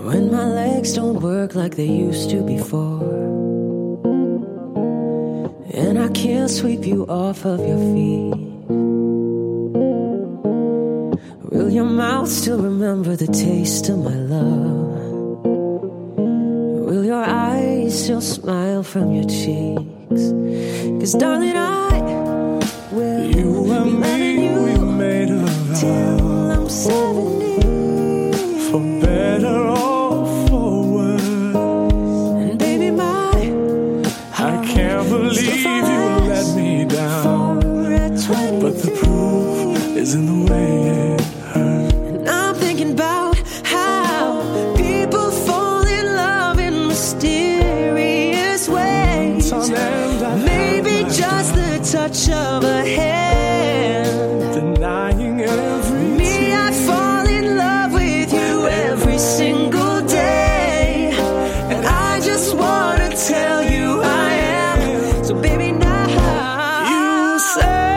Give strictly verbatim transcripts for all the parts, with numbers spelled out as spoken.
When my legs don't work like they used to before, and I can't sweep you off of your feet, will your mouth still remember the taste of my love? Will your eyes still smile from your cheeks? 'Cause darling, I will You and me, you we made a vow till I'm seventy. For better or for worse. And baby, my I can't believe you let me down, but the proof is in the way it hurts. And I'm thinking about how people fall in love in mysterious ways. Maybe just the touch of a hand, Denying every me, I fall in love with you every single day, and I just wanna tell you I am. So baby, now You say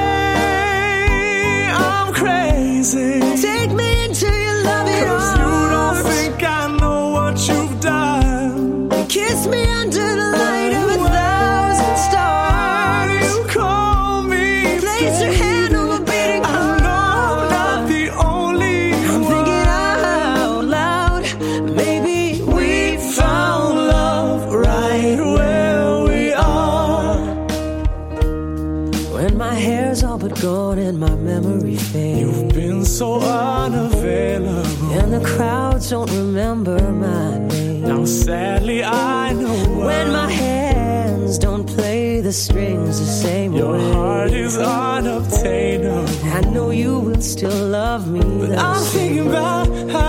I'm crazy, take me into your loving 'cause you don't arms, think I know what you've done. kiss me under the light of a thousand stars. You call me Place your hand on my beating I heart. know I'm not the only I'm one. thinking out loud, maybe we found love right where we are. When my hair's all but gone and my memory fades, You've been so unavailable. and the crowds don't remember my name. Now sadly I know why. When my hands don't play the strings the same Your way, heart is unobtainable. I know you will still love me. But I'm thinking about how